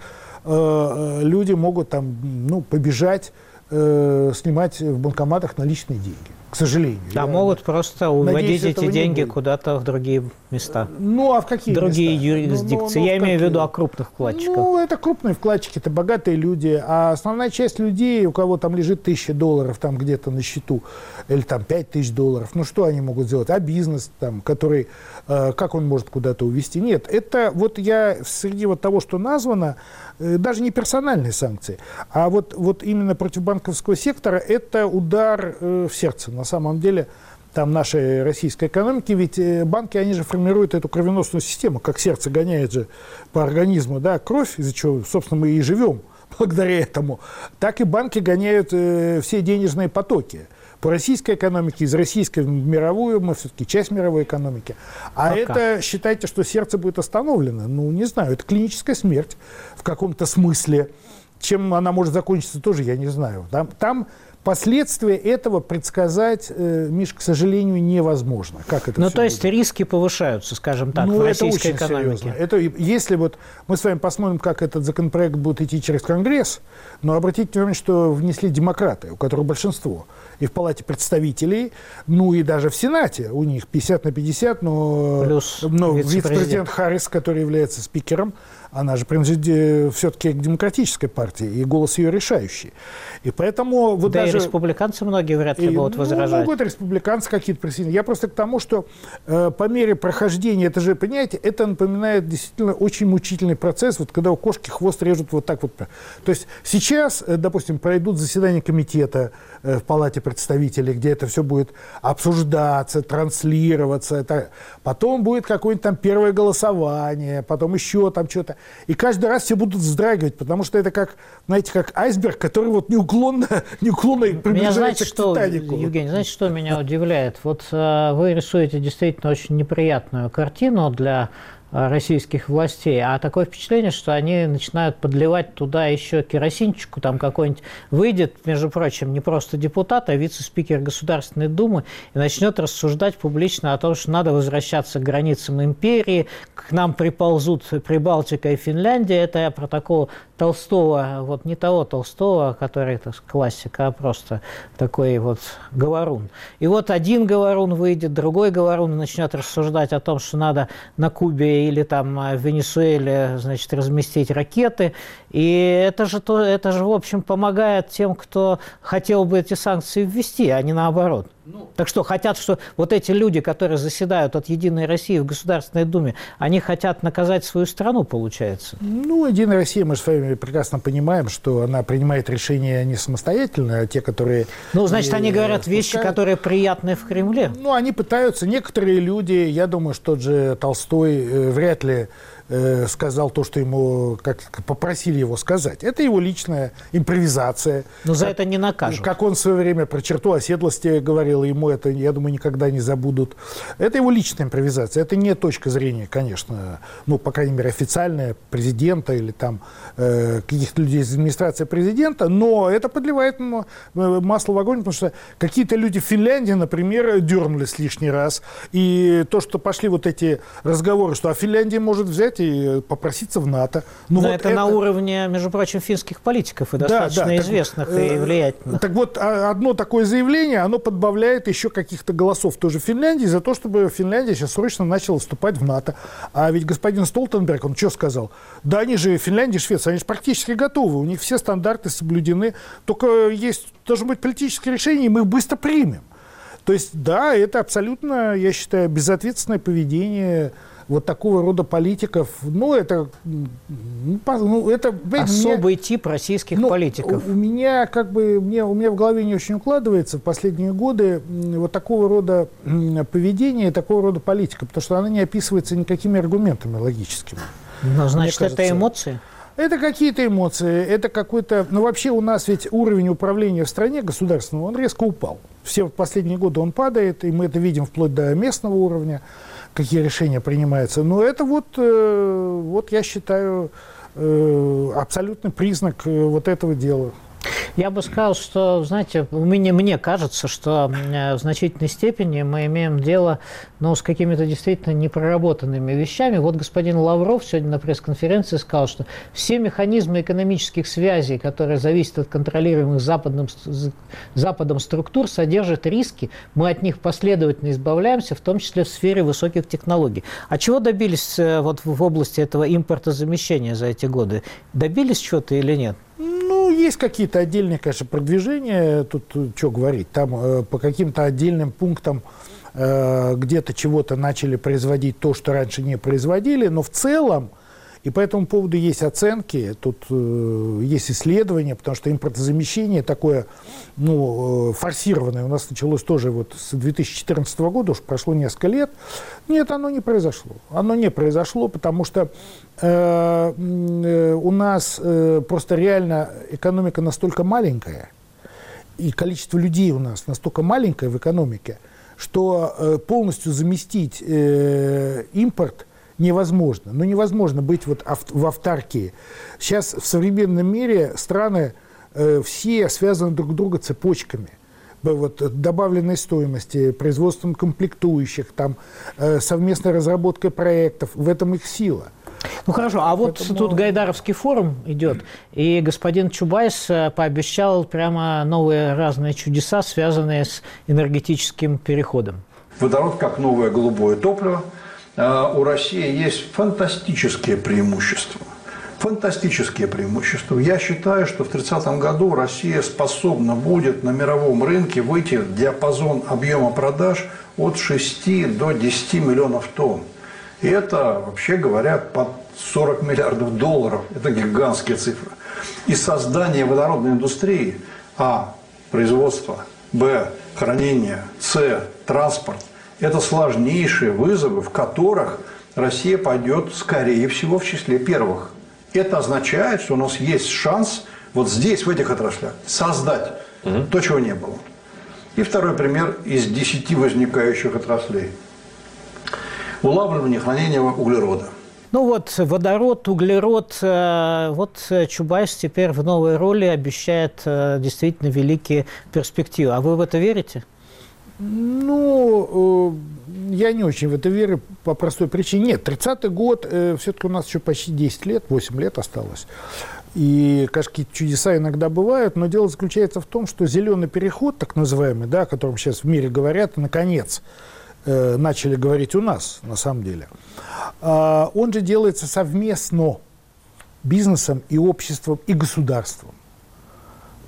люди могут там, ну, побежать снимать в банкоматах наличные деньги. К сожалению. Да, могут просто уводить эти деньги куда-то в другие места. Ну, а в какие другие места? Юрисдикции. Я имею в виду о крупных вкладчиках. Ну, это крупные вкладчики, это богатые люди. А основная часть людей, у кого там лежит $1000 там где-то на счету, или там $5000, ну, что они могут сделать? А бизнес, там, который, как он может куда-то увести? Нет, это вот я среди вот того, что названо, даже не персональные санкции, а вот именно против банковского сектора, это удар в сердце. На самом деле, там нашей российской экономики, ведь банки, они же формируют эту кровеносную систему, как сердце гоняет же по организму, да, кровь, из-за чего, собственно, мы и живем благодаря этому, так и банки гоняют все денежные потоки. По российской экономике, из российской в мировую, мы все-таки часть мировой экономики. А пока. Это, считайте, что сердце будет остановлено. Ну, не знаю, это клиническая смерть в каком-то смысле. Чем она может закончиться, тоже я не знаю. Там последствия этого предсказать, Миш, к сожалению, невозможно. Как это то есть риски повышаются, скажем так, в российской экономике. Это, если вот мы с вами посмотрим, как этот законопроект будет идти через Конгресс, но обратите внимание, что внесли демократы, у которых большинство, и в Палате представителей, ну и даже в Сенате, у них 50/50, но вице-президент Харрис, который является спикером, она же принадлежит все-таки к демократической партии, и голос ее решающий. И поэтому вот да, даже... и республиканцы многие вряд ли будут возражать. Могут республиканцы какие-то присоединить. Я просто к тому, что по мере прохождения, это же, понимаете, это напоминает действительно очень мучительный процесс, вот когда у кошки хвост режут вот так вот. То есть сейчас, допустим, пройдут заседания комитета в Палате представителей, где это все будет обсуждаться, транслироваться. Потом будет какое-нибудь там первое голосование, потом еще там что-то. И каждый раз все будут вздрагивать, потому что это как, знаете, как айсберг, который вот неуклонно приближается к Титанику. Евгений, знаете, что меня удивляет? Вот вы рисуете действительно очень неприятную картину для российских властей, а такое впечатление, что они начинают подливать туда еще керосинчику, там какой-нибудь выйдет, между прочим, не просто депутат, а вице-спикер Государственной Думы и начнет рассуждать публично о том, что надо возвращаться к границам империи, к нам приползут Прибалтика и Финляндия. Это я про такого Толстого, вот не того Толстого, который это классик, а просто такой вот говорун. И вот один говорун выйдет, другой говорун начнет рассуждать о том, что надо на Кубе или там в Венесуэле, значит, разместить ракеты. И это же, в общем, помогает тем, кто хотел бы эти санкции ввести, а не наоборот. Так что, хотят, что вот эти люди, которые заседают от «Единой России» в Государственной Думе, они хотят наказать свою страну, получается? Ну, «Единая Россия», мы же с вами прекрасно понимаем, что она принимает решения не самостоятельно, а те, которые... Ну, значит, они говорят вещи, которые приятны в Кремле. Ну, они пытаются, некоторые люди, я думаю, что тот же Толстой вряд ли сказал то, что ему попросили его сказать. Это его личная импровизация. Но за это не накажут. Как он в свое время про черту оседлости говорил, ему это, я думаю, никогда не забудут. Это его личная импровизация. Это не точка зрения, конечно, ну, по крайней мере, официальная президента или там каких-то людей из администрации президента, но это подливает масло в огонь, потому что какие-то люди в Финляндии, например, дернулись лишний раз. И то, что пошли вот эти разговоры, что Финляндия может взять и попроситься в НАТО. Но вот это на уровне, между прочим, финских политиков и достаточно известных и влиятельных. Так вот, одно такое заявление, оно подбавляет еще каких-то голосов тоже в Финляндии за то, чтобы Финляндия сейчас срочно начала вступать в НАТО. А ведь господин Столтенберг, он что сказал? Да они же, Финляндия, Швеция, они же практически готовы, у них все стандарты соблюдены, только должно быть политическое решение, и мы их быстро примем. То есть, да, это абсолютно, я считаю, безответственное поведение вот такого рода политиков. Ну, это особый тип российских политиков. У меня в голове не очень укладывается в последние годы вот такого рода поведение, такого рода политика, потому что она не описывается никакими аргументами логическими. Ну, значит, это эмоции? Это какие-то эмоции, это какой-то... Ну, вообще у нас ведь уровень управления в стране государственного, он резко упал. Все последние годы он падает, и мы это видим вплоть до местного уровня, какие решения принимаются. Но это вот я считаю, абсолютный признак вот этого дела. Я бы сказал, что, знаете, мне кажется, что в значительной степени мы имеем дело с какими-то действительно непроработанными вещами. Вот господин Лавров сегодня на пресс-конференции сказал, что все механизмы экономических связей, которые зависят от контролируемых Западом структур, содержат риски. Мы от них последовательно избавляемся, в том числе в сфере высоких технологий. А чего добились вот в области этого импортозамещения за эти годы? Добились чего-то или нет? Ну, есть какие-то отдельные, конечно, продвижения, тут что говорить, там по каким-то отдельным пунктам где-то чего-то начали производить то, что раньше не производили, но в целом, и по этому поводу есть оценки, тут есть исследования, потому что импортозамещение такое, форсированное у нас началось тоже вот с 2014 года, уж прошло несколько лет. Нет, оно не произошло. Оно не произошло, потому что у нас просто реально экономика настолько маленькая, и количество людей у нас настолько маленькое в экономике, что полностью заместить импорт невозможно. Но невозможно быть вот в автаркии. Сейчас в современном мире страны все связаны друг с другом цепочками. Вот, добавленной стоимости, производством комплектующих, там, совместной разработкой проектов. В этом их сила. Ну хорошо, а вот тут Гайдаровский форум идет, и господин Чубайс пообещал прямо новые разные чудеса, связанные с энергетическим переходом. Водород как новое голубое топливо. У России есть фантастические преимущества. Фантастические преимущества. Я считаю, что в 30-м году Россия способна будет на мировом рынке выйти в диапазон объема продаж от 6 до 10 миллионов тонн. И это, вообще говоря, под 40 миллиардов долларов. Это гигантские цифры. И создание водородной индустрии, производство, хранение, транспорт, это сложнейшие вызовы, в которых Россия пойдет, скорее всего, в числе первых. Это означает, что у нас есть шанс вот здесь, в этих отраслях, создать то, чего не было. И второй пример из 10 возникающих отраслей. Улавливание, хранение углерода. Ну вот, водород, углерод, вот Чубайс теперь в новой роли обещает действительно великие перспективы. А вы в это верите? Ну, я не очень в это верю по простой причине. Нет, 30-й год, все-таки у нас еще почти 10 лет, 8 лет осталось. И, конечно, какие-то чудеса иногда бывают, но дело заключается в том, что зеленый переход, так называемый, да, о котором сейчас в мире говорят, наконец, начали говорить у нас, на самом деле, он же делается совместно бизнесом и обществом и государством.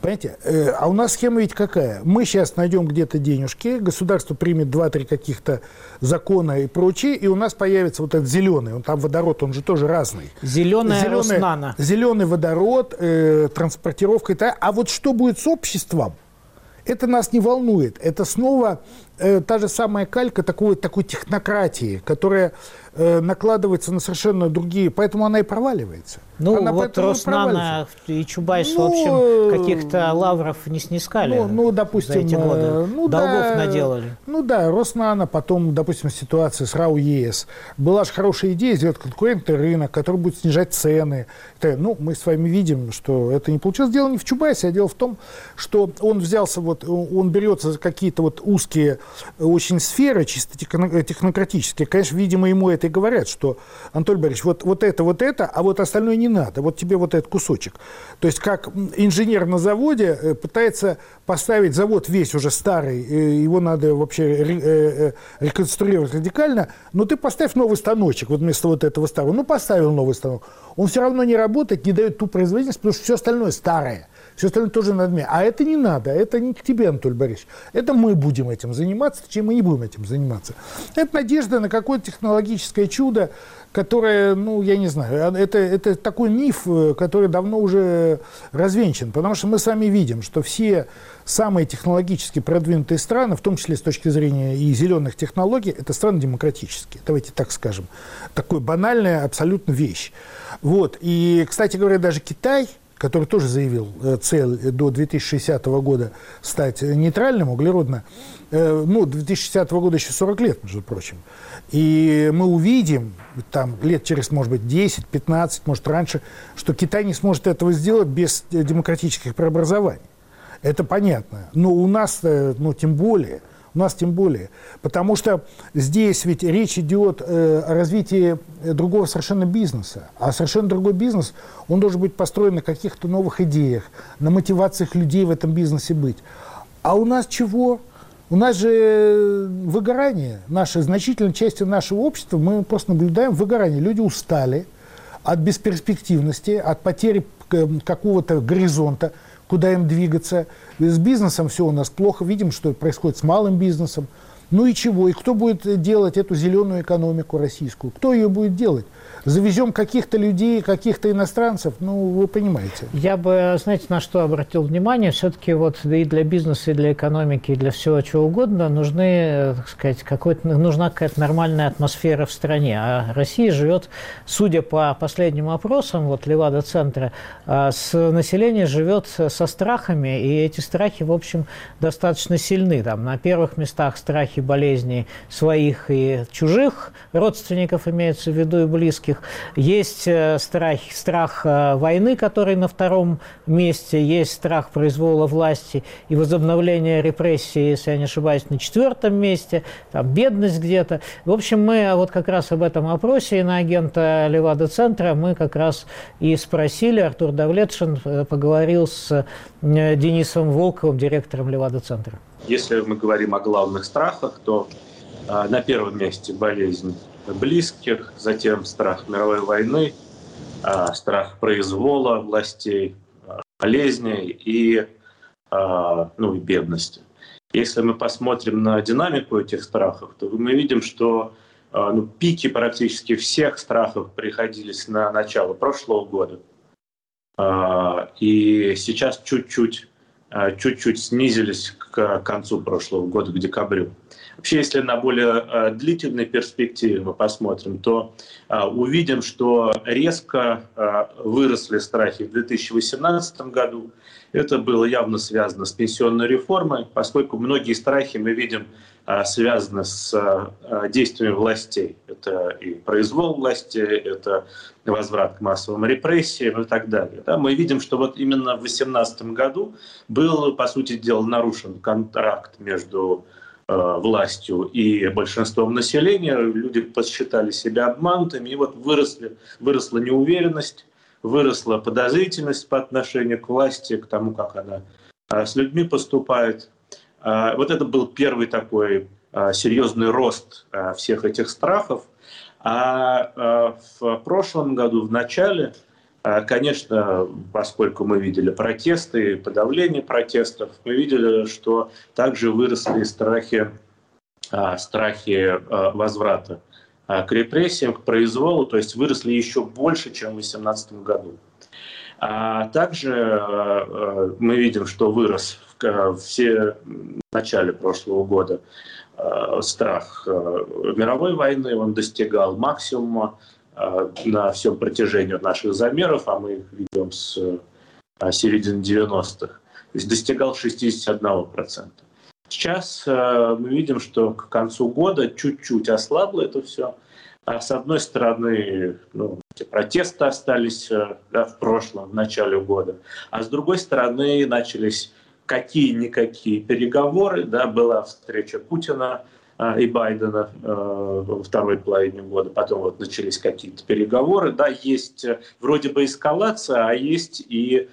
Понимаете? А у нас схема ведь какая? Мы сейчас найдем где-то денежки, государство примет 2-3 каких-то закона и прочее, и у нас появится вот этот зеленый, там водород, он же тоже разный. Зеленая Роснано. Зеленый водород, транспортировка и так. А вот что будет с обществом, это нас не волнует. Это снова та же самая калька такой технократии, которая накладывается на совершенно другие, поэтому она и проваливается. Ну, она вот Роснано и Чубайс, в общем, каких-то лавров не снискали допустим, за эти годы. Долгов наделали. Роснано, потом, допустим, ситуация с РАО ЕС. Была же хорошая идея сделать конкурентный рынок, который будет снижать цены. Мы с вами видим, что это не получилось. Дело не в Чубайсе, а дело в том, что он взялся, он берется за какие-то узкие очень сферы, чисто технократические. Конечно, видимо, ему это и говорят, что, Анатолий Борисович, вот это, а вот остальное не надо. Вот тебе вот этот кусочек. То есть, как инженер на заводе пытается поставить завод весь уже старый, его надо вообще реконструировать радикально, но ты поставь новый станочек вместо вот этого старого. Поставил новый станок. Он все равно не работает, не дает ту производительность, потому что все остальное старое. Все остальное тоже надо. А это не надо, это не к тебе, Анатолий Борисович. Это мы будем этим заниматься, чем мы не будем этим заниматься. Это надежда на какое-то технологическое чудо, которое, я не знаю, это такой миф, который давно уже развенчан. Потому что мы сами видим, что все самые технологически продвинутые страны, в том числе с точки зрения и зеленых технологий, это страны демократические. Давайте так скажем. Такой банальная абсолютно вещь. И, кстати говоря, даже Китай, который тоже заявил цель до 2060 года стать нейтральным углеродно, до 2060 года еще 40 лет, между прочим. И мы увидим, лет через, может быть, 10-15, может, раньше, что Китай не сможет этого сделать без демократических преобразований. Это понятно. Но у нас, тем более. Потому что здесь ведь речь идет о развитии другого совершенно бизнеса. А совершенно другой бизнес, он должен быть построен на каких-то новых идеях, на мотивациях людей в этом бизнесе быть. А у нас чего? У нас же выгорание. Значительной части нашего общества мы просто наблюдаем выгорание. Люди устали от бесперспективности, от потери какого-то горизонта, куда им двигаться. С бизнесом все у нас плохо. Видим, что происходит с малым бизнесом. Ну и чего? И кто будет делать эту зеленую экономику российскую? Кто ее будет делать? Завезем каких-то людей, каких-то иностранцев? Вы понимаете. Я бы, знаете, на что обратил внимание? Все-таки и для бизнеса, и для экономики, и для всего чего угодно нужна какая-то нормальная атмосфера в стране. А Россия живет, судя по последним опросам, Левада-центра, население живет со страхами, и эти страхи, в общем, достаточно сильны. На первых местах страхи болезней своих и чужих родственников, имеется в виду, и близких. Есть страх войны, который на втором месте, есть страх произвола власти и возобновления репрессий, если я не ошибаюсь, на четвертом месте, бедность где-то. В общем, мы как раз об этом опросе иноагента Левада-центра мы как раз и спросили. Артур Давлетшин поговорил с Денисом Волковым, директором Левада-центра. Если мы говорим о главных страхах, то на первом месте болезнь близких, затем страх мировой войны, страх произвола властей, болезней и бедности. Если мы посмотрим на динамику этих страхов, то мы видим, что пики практически всех страхов приходились на начало прошлого года. И сейчас чуть-чуть снизились к концу прошлого года, к декабрю. Вообще, если на более длительной перспективе мы посмотрим, то увидим, что резко выросли страхи в 2018 году. Это было явно связано с пенсионной реформой, поскольку многие страхи, мы видим, связаны с действиями властей. Это и произвол власти, это возврат к массовым репрессиям и так далее. Мы видим, что именно в 2018 году был, по сути дела, нарушен контракт между властью и большинством населения. Люди посчитали себя обманутыми, и выросла неуверенность, выросла подозрительность по отношению к власти, к тому, как она с людьми поступает. Это был первый такой серьезный рост всех этих страхов. А в прошлом году, в начале, Конечно, поскольку мы видели протесты, подавление протестов, мы видели, что также выросли страхи возврата к репрессиям, к произволу, то есть выросли еще больше, чем в 2018 году. Также мы видим, что вырос в начале прошлого года страх мировой войны, он достигал максимума на всем протяжении наших замеров, а мы их ведем с середины 90-х, то есть достигал 61%. Сейчас мы видим, что к концу года чуть-чуть ослабло это все. С одной стороны, протесты остались в прошлом, в начале года, а с другой стороны начались какие-никакие переговоры. Была встреча Путина и Байдена во второй половине года, потом начались какие-то переговоры. Есть вроде бы эскалация, а есть и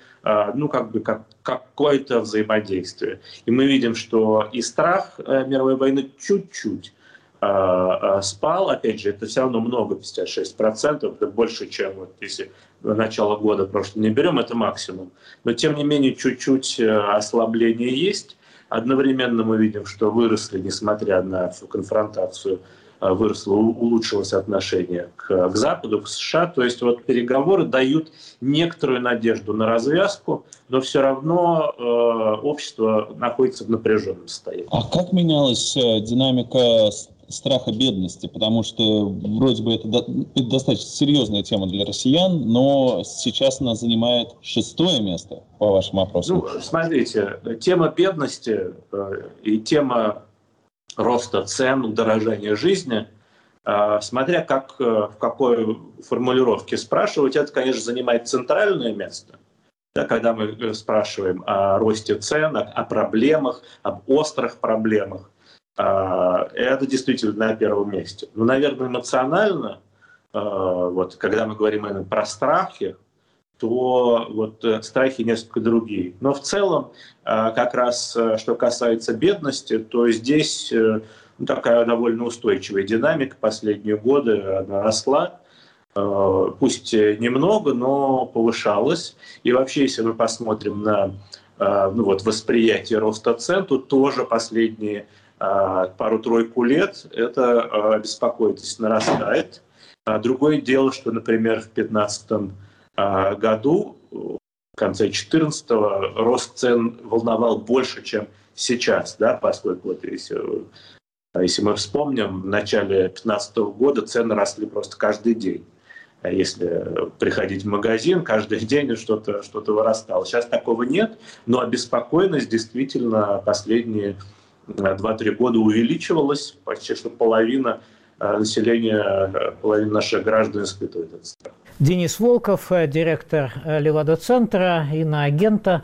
какое-то взаимодействие. И мы видим, что и страх мировой войны чуть-чуть спал. Опять же, это все равно много, 56%, это больше, чем если начало года прошлого не берем, это максимум. Но тем не менее чуть-чуть ослабление есть. Одновременно мы видим, что выросли, несмотря на всю конфронтацию, улучшилось отношение к Западу, к США. То есть переговоры дают некоторую надежду на развязку, но все равно общество находится в напряженном состоянии. А как менялась динамика страха бедности? Потому что вроде бы это достаточно серьезная тема для россиян, но сейчас она занимает 6-е место, по вашим опросам. Смотрите, тема бедности и тема роста цен, удорожания жизни, смотря в какой формулировке спрашивать, это, конечно, занимает центральное место. Когда мы спрашиваем о росте цен, о проблемах, об острых проблемах, это действительно на первом месте. Но, наверное, эмоционально, когда мы говорим именно про страхи, то страхи несколько другие. Но в целом, как раз что касается бедности, то здесь такая довольно устойчивая динамика. Последние годы она росла, пусть немного, но повышалась. И вообще, если мы посмотрим на восприятие роста цен, то тоже последние пару-тройку лет эта обеспокоенность нарастает. Другое дело, что, например, в 2015 году, в конце 2014-го, рост цен волновал больше, чем сейчас, поскольку если мы вспомним, в начале 2015 года цены росли просто каждый день. Если приходить в магазин, каждый день что-то вырастало. Сейчас такого нет, но обеспокоенность действительно последние 2-3 года увеличивалась, почти что половина населения, половина наших граждан испытывает этот страх. Денис Волков, директор Левада-центра, иноагента.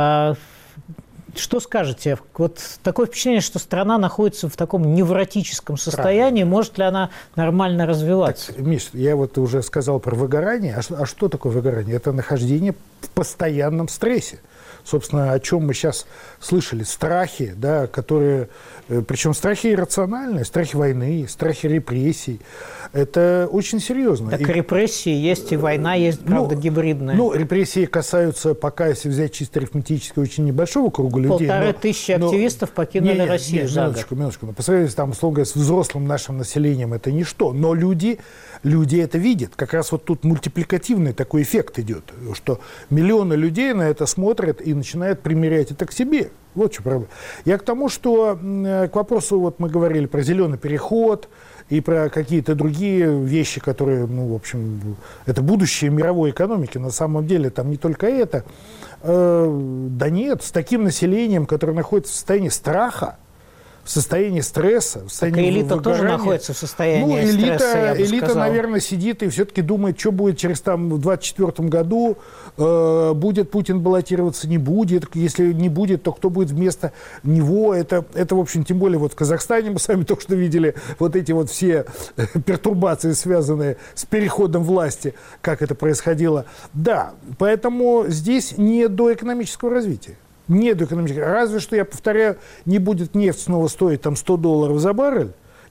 Что скажете? Такое впечатление, что страна находится в таком невротическом состоянии. Может ли она нормально развиваться? Так, Миш, я уже сказал про выгорание. А что такое выгорание? Это нахождение в постоянном стрессе. Собственно, о чем мы сейчас слышали. Страхи, которые... Причем страхи иррациональные, страхи войны, страхи репрессий. Это очень серьезно. Так репрессии есть, и война есть, правда, гибридная. Репрессии касаются, пока, если взять чисто арифметически, очень небольшого круга людей. 1500 активистов покинули Россию за год. Минуточку. По сравнению условно говоря, с взрослым нашим населением это ничто. Но люди это видят. Как раз тут мультипликативный такой эффект идет, что миллионы людей на это смотрят и начинают примерять это к себе. Вот что проблема. Я к тому, что к вопросу, мы говорили про зеленый переход и про какие-то другие вещи, которые, в общем, это будущее мировой экономики. На самом деле там не только это. Да нет, с таким населением, которое находится в состоянии страха, в состоянии стресса, в состоянии элита выгорания. Тоже находится в состоянии стресса, я бы элита, сказал. наверное, сидит и все-таки думает, что будет в 2024 году, будет Путин баллотироваться, не будет. Если не будет, то кто будет вместо него? Это в общем, тем более в Казахстане мы сами только что видели эти все пертурбации, связанные с переходом власти, как это происходило. Да, поэтому здесь не до экономического развития. Нет экономического. Разве что, я повторяю, не будет нефть снова стоить $100 за баррель,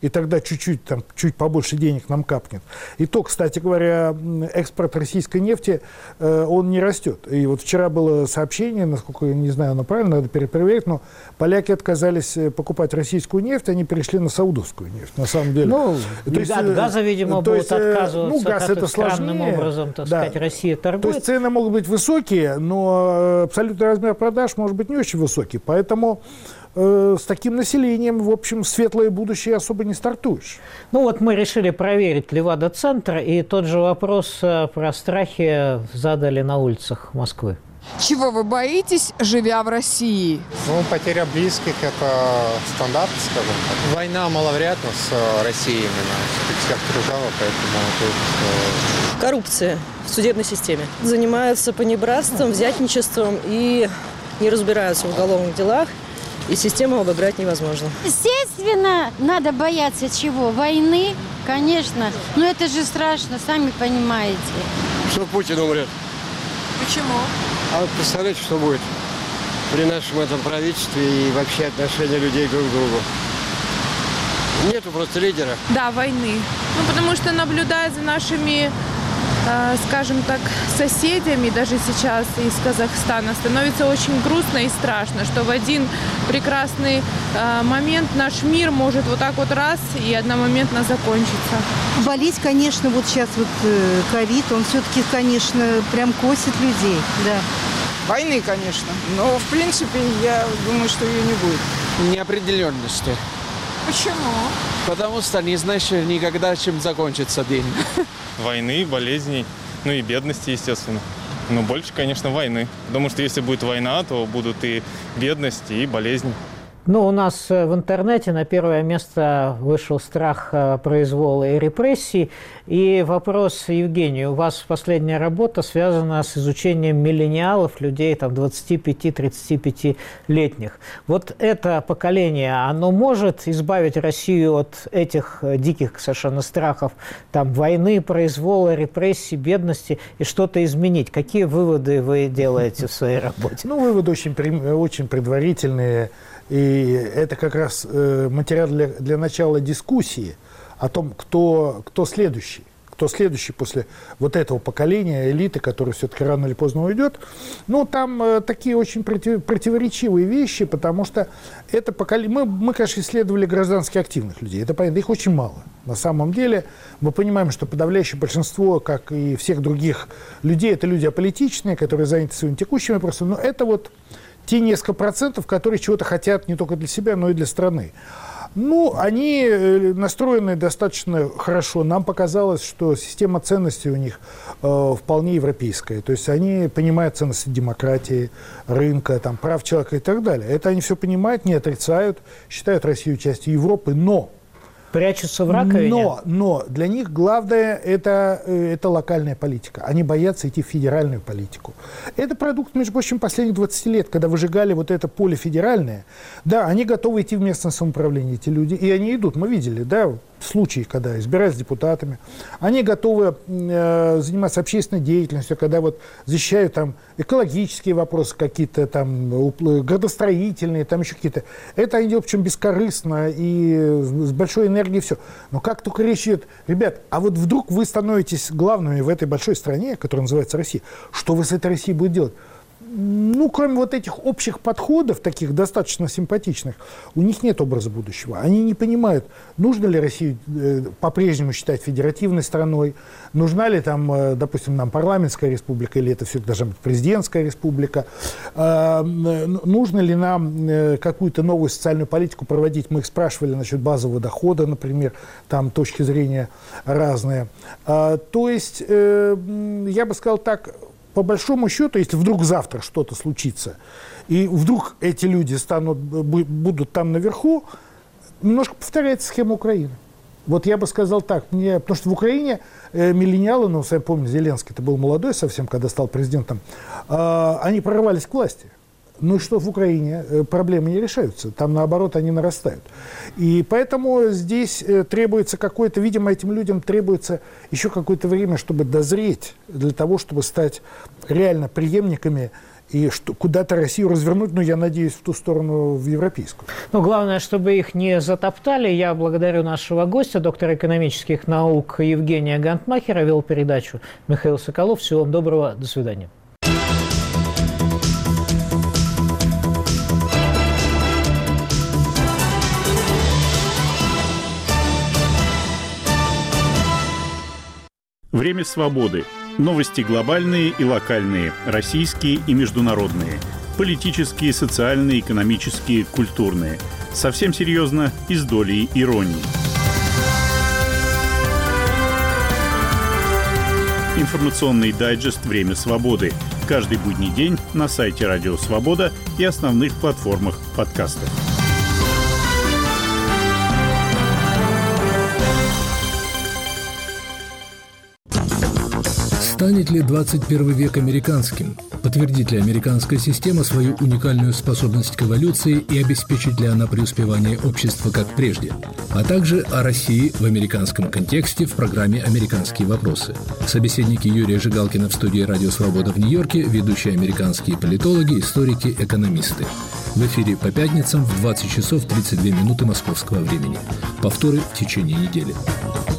и тогда чуть побольше денег нам капнет. И то, кстати говоря, экспорт российской нефти, он не растет. И вот вчера было сообщение, насколько я не знаю, оно правильно, надо перепроверить, но поляки отказались покупать российскую нефть, они перешли на саудовскую нефть, на самом деле. Ну, от газа, видимо, будут отказываться, газ это странным сложнее. образом, так сказать, Россия торгует. То есть цены могут быть высокие, но абсолютный размер продаж может быть не очень высокий, поэтому с таким населением, в общем, светлое будущее особо не стартуешь. Ну вот мы решили проверить Левада-центр, и тот же вопрос про страхи задали на улицах Москвы. Чего вы боитесь, живя в России? Ну, потеря близких – это стандарт, скажем так. Война маловероятна с Россией именно, все-таки сверхдержава, поэтому тут… Коррупция в судебной системе. Занимаются понебратством, взятничеством и не разбираются в уголовных делах. И систему обыграть невозможно. Естественно, надо бояться чего? Войны, конечно. Но это же страшно, сами понимаете. Что Путин умрет. Почему? А вот представляете, что будет при нашем этом правительстве и вообще отношения людей друг к другу. Нету просто лидера. Да, войны. Ну, потому что, наблюдая за нашими, скажем так, соседями, даже сейчас из Казахстана, становится очень грустно и страшно, что в один прекрасный момент наш мир может вот так вот раз и одномоментно закончиться. Болеть, конечно, вот сейчас вот ковид, он все-таки, конечно, прям косит людей, да. Войны, конечно. Но, в принципе, я думаю, что ее не будет. Неопределенности. Почему? Потому что не знаешь никогда, чем закончится день. Войны, болезней, ну и бедности, естественно. Но больше, конечно, войны. Потому что если будет война, то будут и бедности, и болезни. Ну, у нас в интернете на первое место вышел страх произвола и репрессий. И вопрос, Евгений, у вас последняя работа связана с изучением миллениалов, людей там 25-35-летних. Вот это поколение, оно может избавить Россию от этих диких совершенно страхов, там, войны, произвола, репрессий, бедности, и что-то изменить? Какие выводы вы делаете в своей работе? Ну, выводы очень предварительные. И это как раз материал для начала дискуссии о том, кто следующий. Кто следующий после вот этого поколения, элиты, которая все-таки рано или поздно уйдет. Ну, там такие очень противоречивые вещи, потому что это поколение… Мы, конечно, исследовали граждански активных людей. Это понятно, их очень мало. На самом деле мы понимаем, что подавляющее большинство, как и всех других людей, это люди аполитичные, которые заняты своими текущими вопросами. Но это вот те несколько процентов, которые чего-то хотят не только для себя, но и для страны. Ну, они настроены достаточно хорошо. Нам показалось, что система ценностей у них вполне европейская. То есть они понимают ценности демократии, рынка, там, прав человека и так далее. Это они все понимают, не отрицают, считают Россию частью Европы, но… Прячутся в раковине? Но для них главное это локальная политика. Они боятся идти в федеральную политику. Это продукт, между прочим, последних 20 лет, когда выжигали вот это поле федеральное. Да, они готовы идти в местное самоуправление, эти люди, и они идут. Мы видели, да, случаи, когда избирались депутатами. Они готовы заниматься общественной деятельностью, когда вот защищают там экологические вопросы какие-то, там, градостроительные, там еще какие-то. Это они делают, причем бескорыстно и с большой энергией, все. Но как только речь идет, ребят, а вот вдруг вы становитесь главными в этой большой стране, которая называется Россия, что вы с этой Россией будете делать? Ну, кроме вот этих общих подходов, таких достаточно симпатичных, у них нет образа будущего. Они не понимают, нужно ли Россию по-прежнему считать федеративной страной, нужна ли там, допустим, нам парламентская республика, или это все-таки должна быть президентская республика, нужно ли нам какую-то новую социальную политику проводить. Мы их спрашивали насчет базового дохода, например, там точки зрения разные. То есть, я бы сказал так, по большому счету, если вдруг завтра что-то случится, и вдруг эти люди будут там наверху, немножко повторяется схема Украины. Вот я бы сказал так, потому что в Украине миллениалы, ну, сами помните, Зеленский, это был молодой совсем, когда стал президентом, они прорывались к власти. Ну и что в Украине? Проблемы не решаются. Там, наоборот, они нарастают. И поэтому здесь требуется какое-то, видимо, этим людям требуется еще какое-то время, чтобы дозреть, для того, чтобы стать реально преемниками и что, куда-то Россию развернуть, но я надеюсь, в ту сторону, в европейскую. Ну, главное, чтобы их не затоптали. Я благодарю нашего гостя, доктора экономических наук Евгения Гантмахера. Вел передачу Михаил Соколов. Всего вам доброго. До свидания. Время свободы. Новости глобальные и локальные, российские и международные. Политические, социальные, экономические, культурные. Совсем серьезно и с долей иронии. Информационный дайджест «Время свободы». Каждый будний день на сайте Радио Свобода и основных платформах подкастов. Станет ли 21 век американским? Подтвердит ли американская система свою уникальную способность к эволюции и обеспечит ли она преуспевание общества как прежде? А также о России в американском контексте в программе «Американские вопросы». Собеседники Юрия Жигалкина в студии «Радио Свобода» в Нью-Йорке, ведущие американские политологи, историки, экономисты. В эфире по пятницам в 20 часов 32 минуты московского времени. Повторы в течение недели.